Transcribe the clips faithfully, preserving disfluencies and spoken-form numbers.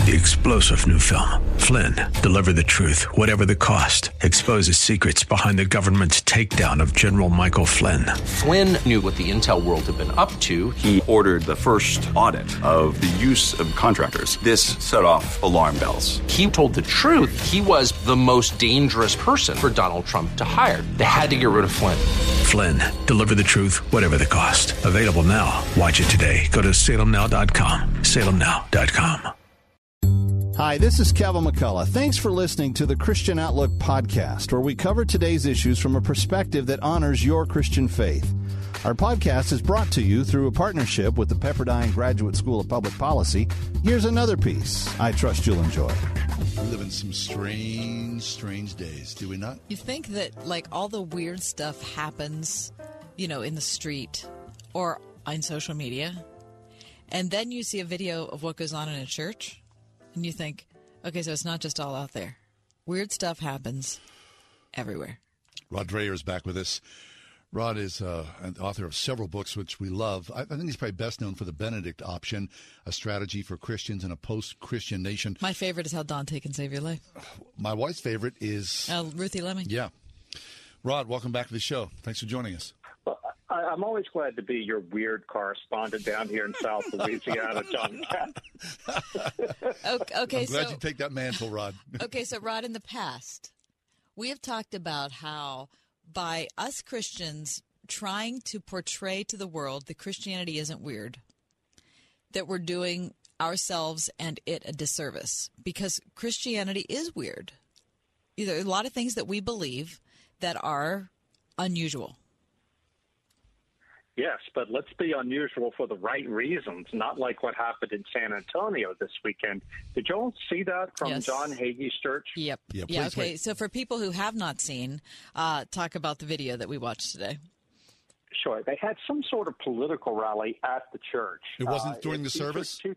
The explosive new film, Flynn, deliver the truth, whatever the cost, exposes secrets behind the government's takedown of General Michael Flynn. Flynn knew what the intel world had been up to. He ordered the first audit of the use of contractors. This set off alarm bells. He told the truth. He was the most dangerous person for Donald Trump to hire. They had to get rid of Flynn. Flynn, deliver the truth, whatever the cost. Available now. Watch it today. Go to salem now dot com. salem now dot com. Hi, this is Kevin McCullough. Thanks for listening to the Christian Outlook podcast, where we cover today's issues from a perspective that honors your Christian faith. Our podcast is brought to you through a partnership with the Pepperdine Graduate School of Public Policy. Here's another piece I trust you'll enjoy. We live in some strange, strange days, do we not? You think that, like, all the weird stuff happens, you know, in the street or on social media, and then you see a video of what goes on in a church, and you think, okay, so it's not just all out there. Weird stuff happens everywhere. Rod Dreher is back with us. Rod is uh, an author of several books, which we love. I, I think he's probably best known for the Benedict Option, a strategy for Christians in a post-Christian nation. My favorite is How Dante Can Save Your Life. My wife's favorite is... Uh, Ruthie Lemming. Yeah. Rod, welcome back to the show. Thanks for joining us. Well, I, I'm always glad to be your weird correspondent down here in South Louisiana, John Cat. okay, okay, I'm glad so, you take that mantle, Rod. Okay, so, Rod, in the past, we have talked about how by us Christians trying to portray to the world that Christianity isn't weird, that we're doing ourselves and it a disservice, because Christianity is weird. There are a lot of things that we believe that are unusual. Yes, but let's be unusual for the right reasons, not like what happened in San Antonio this weekend. Did you all see that from Yes. John Hagee's church? Yep. Yeah, yeah, please okay. wait. So for people who have not seen, uh, talk about the video that we watched today. Sure. They had some sort of political rally at the church. It wasn't Uh, during the it- service? two-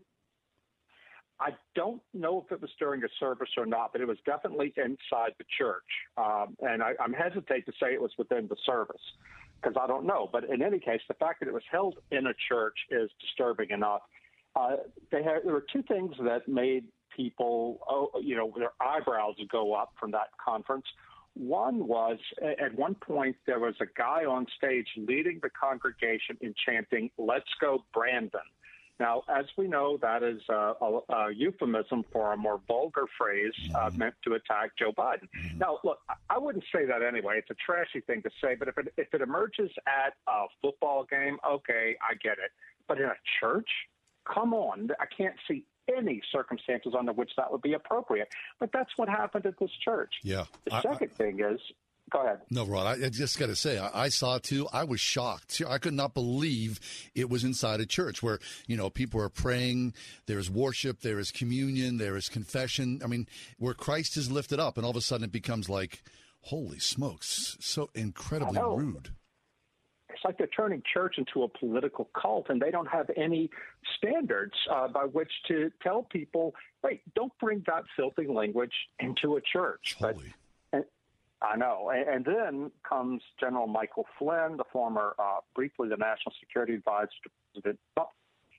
I don't know if it was during a service or not, but it was definitely inside the church. Um, and I, I'm hesitate to say it was within the service, because I don't know. But in any case, the fact that it was held in a church is disturbing enough. Uh, they had, there were two things that made people, oh, you know, their eyebrows go up from that conference. One was, at one point, there was a guy on stage leading the congregation in chanting, "Let's go, Brandon." Now, as we know, that is a, a, a euphemism for a more vulgar phrase uh, meant to attack Joe Biden. Mm-hmm. Now, look, I wouldn't say that anyway. It's a trashy thing to say, but if it, if it emerges at a football game, okay, I get it. But in a church, come on, I can't see any circumstances under which that would be appropriate. But that's what happened at this church. Yeah. The I, second I, thing is, go ahead. No, Rod, I, I just got to say, I, I saw it too. I was shocked. I could not believe it was inside a church where, you know, people are praying. There is worship. There is communion. There is confession. I mean, where Christ is lifted up, and all of a sudden it becomes like, holy smokes, so incredibly rude. It's like they're turning church into a political cult, and they don't have any standards uh, by which to tell people, wait, don't bring that filthy language into a church. Holy. But, I know. And, and then comes General Michael Flynn, the former, uh, briefly, the National Security Advisor to President Trump.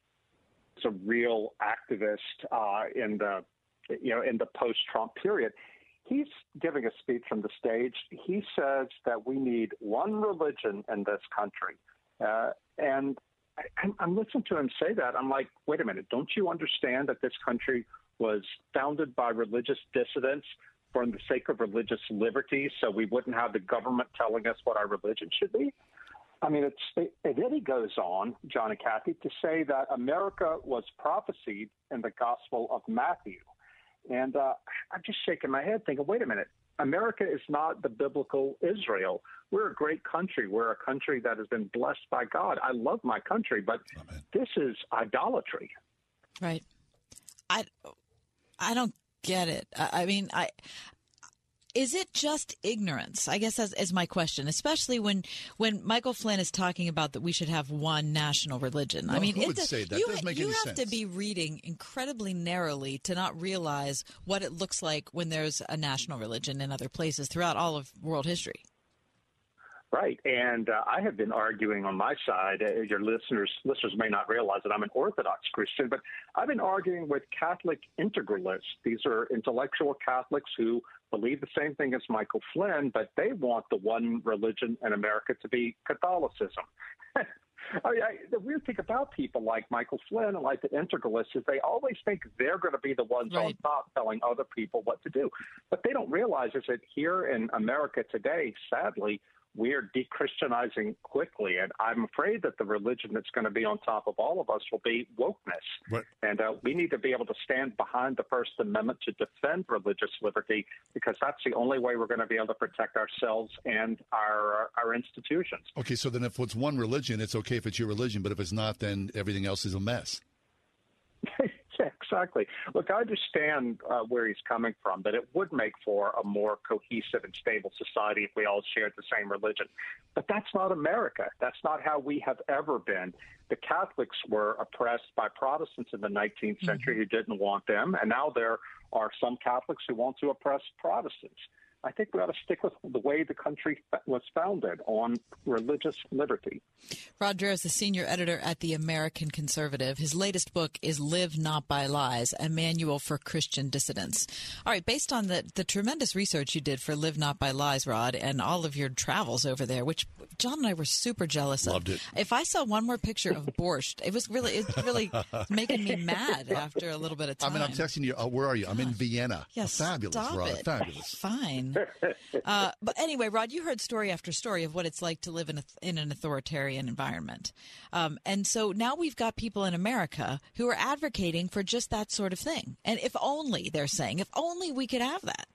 He's a real activist uh, in the, you know, in the post-Trump period. He's giving a speech from the stage. He says that we need one religion in this country. Uh, and I, I'm listening to him say that. I'm like, wait a minute, don't you understand that this country was founded by religious dissidents for the sake of religious liberty, so we wouldn't have the government telling us what our religion should be? I mean, it's, and then he goes on, John and Kathy, to say that America was prophesied in the Gospel of Matthew. And uh, I'm just shaking my head thinking, wait a minute, America is not the biblical Israel. We're a great country. We're a country that has been blessed by God. I love my country, but Amen. This is idolatry. Right. I, I don't get it. I, I mean, I... Is it just ignorance? I guess that's is my question, especially when, when Michael Flynn is talking about that we should have one national religion. No, I mean, who it would does, say that? You, Doesn't make you any have sense. to be reading incredibly narrowly to not realize what it looks like when there's a national religion in other places throughout all of world history. Right, and uh, I have been arguing on my side. Uh, your listeners listeners may not realize that I'm an Orthodox Christian, but I've been arguing with Catholic integralists. These are intellectual Catholics who believe the same thing as Michael Flynn, but they want the one religion in America to be Catholicism. I mean, I, the weird thing about people like Michael Flynn and like the integralists is they always think they're going to be the ones right. on top telling other people what to do. What they don't realize is that here in America today, sadly, we're de-Christianizing quickly, and I'm afraid that the religion that's going to be on top of all of us will be wokeness. Right. And uh, we need to be able to stand behind the First Amendment to defend religious liberty, because that's the only way we're going to be able to protect ourselves and our our institutions. Okay, so then if it's one religion, it's okay if it's your religion, but if it's not, then everything else is a mess. Yeah, exactly. Look, I understand uh, where he's coming from, that it would make for a more cohesive and stable society if we all shared the same religion. But that's not America. That's not how we have ever been. The Catholics were oppressed by Protestants in the nineteenth century mm-hmm. who didn't want them, and now there are some Catholics who want to oppress Protestants. I think we ought to stick with the way the country was founded, on religious liberty. Rod Dreher is the senior editor at The American Conservative. His latest book is Live Not by Lies, a manual for Christian dissidents. All right, based on the, the tremendous research you did for Live Not by Lies, Rod, and all of your travels over there, which John and I were super jealous Loved of. it. If I saw one more picture of borscht, it was really it really making me mad after a little bit of time. I mean, I'm texting you. Uh, where are you? I'm in Vienna. Yes, oh, fabulous, stop Rod. it. Fabulous. Fine. Uh, but anyway, Rod, you heard story after story of what it's like to live in, a, in an authoritarian environment. Um, and so now we've got people in America who are advocating for just that sort of thing. And if only, they're saying, if only we could have that.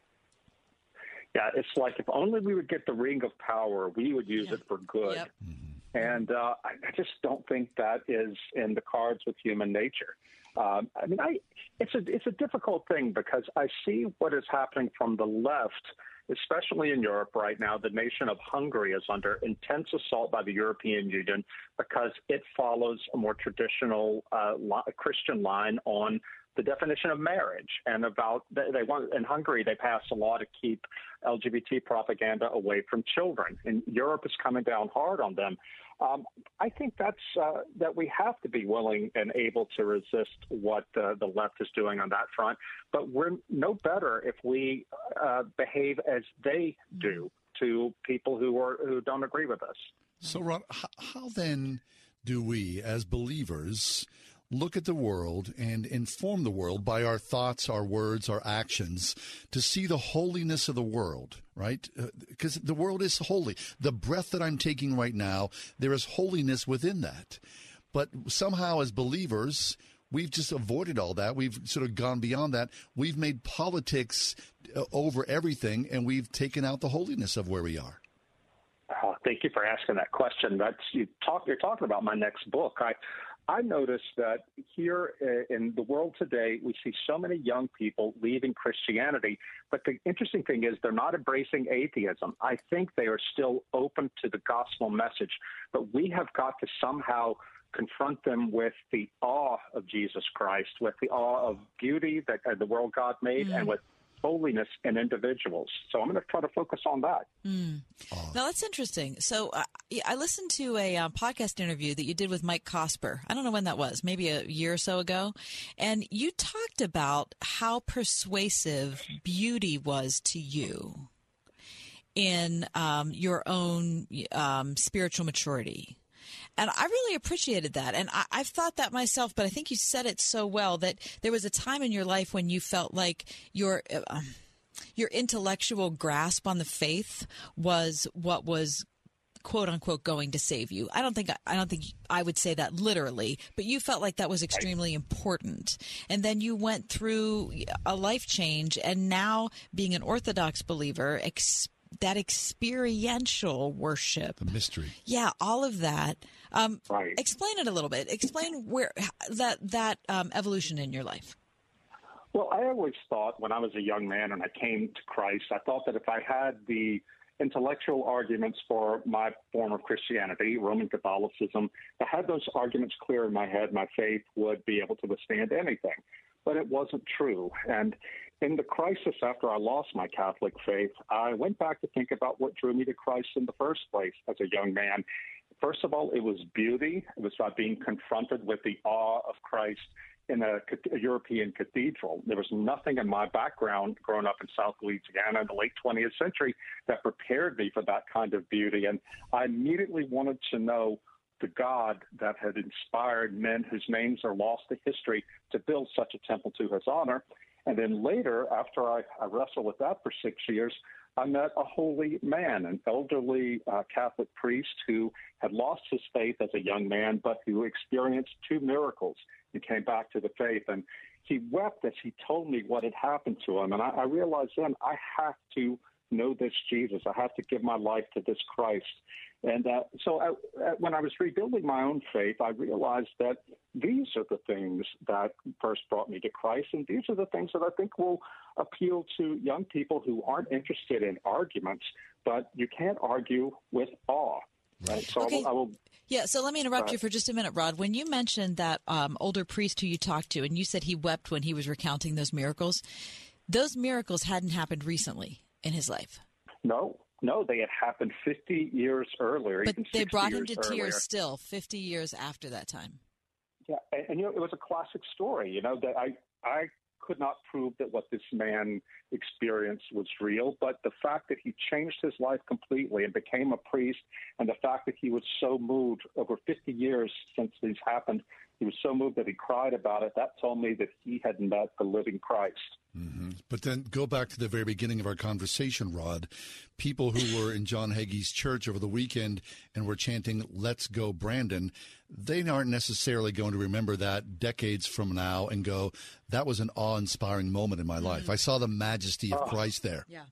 Yeah, it's like if only we would get the ring of power, we would use yeah. it for good. Yep. Mm-hmm. And uh, I, I just don't think that is in the cards with human nature. Um, I mean, I, it's a it's a difficult thing because I see what is happening from the left, especially in Europe right now. The nation of Hungary is under intense assault by the European Union because it follows a more traditional uh, Christian line on the definition of marriage, and about they want in Hungary they passed a law to keep L G B T propaganda away from children, and Europe is coming down hard on them. Um, I think that's uh, that we have to be willing and able to resist what uh, the left is doing on that front, but we're no better if we uh, behave as they do to people who are who don't agree with us. So, Ron, how, how then do we, as believers, look at the world and inform the world by our thoughts, our words, our actions to see the holiness of the world, right? Because uh, the world is holy. The breath that I'm taking right now, there is holiness within that. But somehow as believers, we've just avoided all that. We've sort of gone beyond that. We've made politics uh, over everything, and we've taken out the holiness of where we are. Oh, thank you for asking that question. That's you talk. You're talking about my next book. I I noticed that here in the world today, we see so many young people leaving Christianity. But the interesting thing is they're not embracing atheism. I think they are still open to the gospel message. But we have got to somehow confront them with the awe of Jesus Christ, with the awe of beauty that uh, the world God made, mm. and with holiness in individuals. So I'm going to try to focus on that. Mm. Oh. Now, that's interesting. So uh, I listened to a uh, podcast interview that you did with Mike Cosper. I don't know when that was, maybe a year or so ago. And you talked about how persuasive beauty was to you in um, your own um, spiritual maturity. And I really appreciated that. And I, I've thought that myself, but I think you said it so well that there was a time in your life when you felt like your uh, your intellectual grasp on the faith was what was, quote unquote, going to save you. I don't think I don't think I would say that literally, but you felt like that was extremely important. And then you went through a life change, and now being an Orthodox believer, ex- that experiential worship, the mystery, yeah, all of that. Um, right. Explain it a little bit. Explain where that that um, evolution in your life. Well, I always thought when I was a young man and I came to Christ, I thought that if I had the intellectual arguments for my form of Christianity, Roman Catholicism, if I had those arguments clear in my head, my faith would be able to withstand anything. But it wasn't true. And in the crisis after I lost my Catholic faith, I went back to think about what drew me to Christ in the first place as a young man. First of all, it was beauty. It was about being confronted with the awe of Christ in a, a European cathedral. There was nothing in my background growing up in South Louisiana in the late twentieth century that prepared me for that kind of beauty. And I immediately wanted to know the God that had inspired men whose names are lost to history to build such a temple to his honor. And then later, after I, I wrestled with that for six years, I met a holy man, an elderly uh, Catholic priest who had lost his faith as a young man, but who experienced two miracles and came back to the faith. And he wept as he told me what had happened to him. And I, I realized then I have to know this Jesus. I have to give my life to this Christ. And uh, so I, when I was rebuilding my own faith, I realized that these are the things that first brought me to Christ, and these are the things that I think will appeal to young people who aren't interested in arguments, but you can't argue with awe. Right? So okay. I will, I will Yeah, so let me interrupt uh, you for just a minute, Rod. When you mentioned that um, older priest who you talked to, and you said he wept when he was recounting those miracles, those miracles hadn't happened recently in his life. No. No, they had happened fifty years earlier. But even they brought him to earlier. tears still, fifty years after that time. Yeah, and, and you know, it was a classic story, you know, that I, I could not prove that what this man experienced was real, but the fact that he changed his life completely and became a priest, and the fact that he was so moved over fifty years since these happened, he was so moved that he cried about it, that told me that he had met the living Christ. Mm-hmm. But then go back to the very beginning of our conversation, Rod. People who were in John Hagee's church over the weekend and were chanting, "Let's go, Brandon," they aren't necessarily going to remember that decades from now and go, that was an awe-inspiring moment in my mm-hmm. life. I saw the majesty of oh. Christ there. Yeah.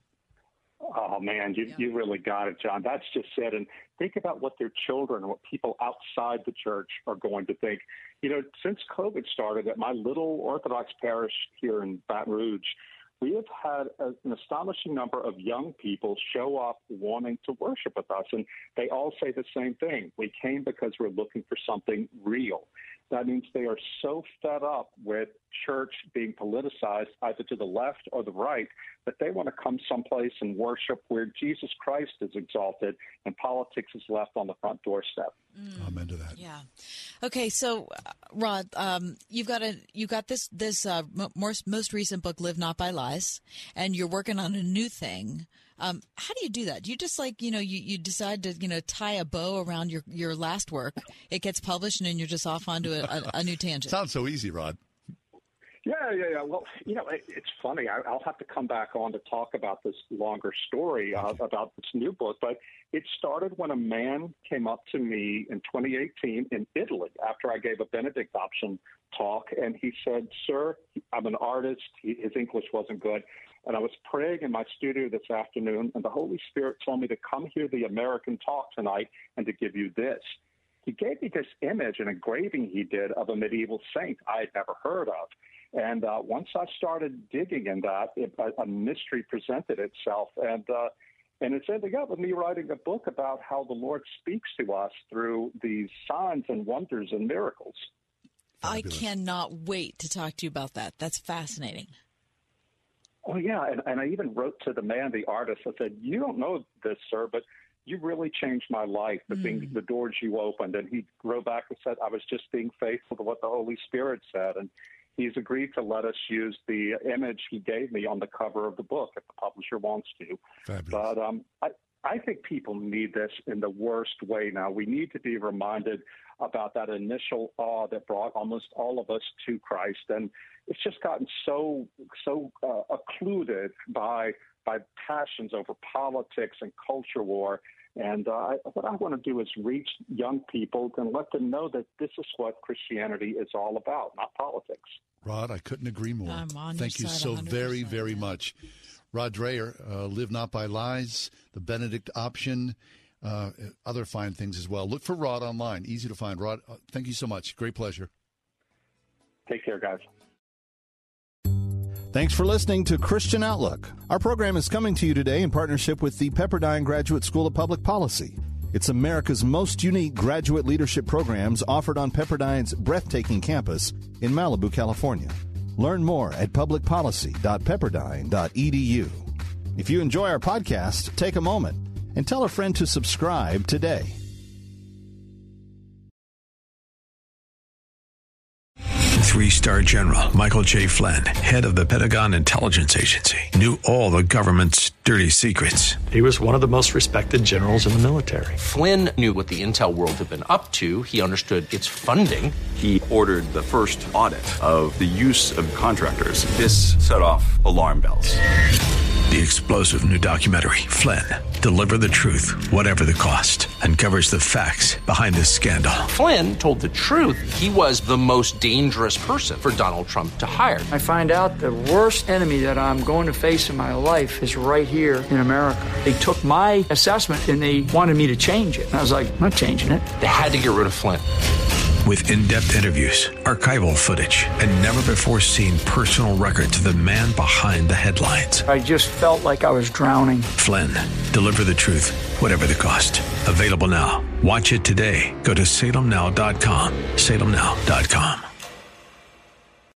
Oh, man, you, yeah. you really got it, John. That's just it. And think about what their children, what people outside the church are going to think. You know, since COVID started at my little Orthodox parish here in Baton Rouge, we have had a, an astonishing number of young people show up wanting to worship with us. And they all say the same thing. We came because we're looking for something real. That means they are so fed up with church being politicized either to the left or the right that they want to come someplace and worship where Jesus Christ is exalted and politics is left on the front doorstep. Mm. Amen to that. Yeah. Okay, so uh, Rod, um, you've got a you got this this uh, most most recent book, Live Not by Lies, and you're working on a new thing. Um, how do you do that? Do you just like, you know, you, you decide to, you know, tie a bow around your, your last work, it gets published, and then you're just off onto a, a, a new tangent? Sounds so easy, Rod. Yeah, yeah, yeah. Well, you know, it, it's funny. I, I'll have to come back on to talk about this longer story uh, about this new book, but it started when a man came up to me in twenty eighteen in Italy after I gave a Benedict option talk, and he said, "Sir, I'm an artist." He, his English wasn't good. And I was praying in my studio this afternoon, and the Holy Spirit told me to come hear the American talk tonight and to give you this. He gave me this image, an engraving he did of a medieval saint I had never heard of. And uh, once I started digging in that, it, a, a mystery presented itself. And uh, and it ended up with me writing a book about how the Lord speaks to us through these signs and wonders and miracles. Fabulous. I cannot wait to talk to you about that. That's fascinating. Oh, yeah, and, and I even wrote to the man, the artist. I said, "You don't know this, sir, but you really changed my life, the, mm. thing, the doors you opened." And he wrote back and said, "I was just being faithful to what the Holy Spirit said." And he's agreed to let us use the image he gave me on the cover of the book if the publisher wants to. Fabulous. But um, I, I think people need this in the worst way now. We need to be reminded about that initial awe that brought almost all of us to Christ. And it's just gotten so so uh, occluded by by passions over politics and culture war. And uh, what I want to do is reach young people and let them know that this is what Christianity is all about, not politics. Rod, I couldn't agree more. I'm on Thank your you side so one hundred percent, very, very yeah. much. Rod Dreher, uh, Live Not by Lies, the Benedict option, uh, other fine things as well. Look for Rod online. Easy to find. Rod, uh, thank you so much. Great pleasure. Take care, guys. Thanks for listening to Christian Outlook. Our program is coming to you today in partnership with the Pepperdine Graduate School of Public Policy. It's America's most unique graduate leadership programs offered on Pepperdine's breathtaking campus in Malibu, California. Learn more at public policy dot pepperdine dot e d u. If you enjoy our podcast, take a moment and tell a friend to subscribe today. Three-star General Michael J. Flynn, head of the Pentagon Intelligence Agency, knew all the government's dirty secrets. He was one of the most respected generals in the military. Flynn knew what the intel world had been up to. He understood its funding. He ordered the first audit of the use of contractors. This set off alarm bells. The explosive new documentary, Flynn, Deliver the Truth, Whatever the Cost, uncovers the facts behind this scandal. Flynn told the truth. He was the most dangerous person for Donald Trump to hire. I find out the worst enemy that I'm going to face in my life is right here in America. They took my assessment and they wanted me to change it. And I was like, I'm not changing it. They had to get rid of Flynn. With in-depth interviews, archival footage, and never-before-seen personal records of the man behind the headlines. I just felt like I was drowning. Flynn, Deliver the Truth, Whatever the Cost. Available now. Watch it today. Go to salem now dot com. salem now dot com.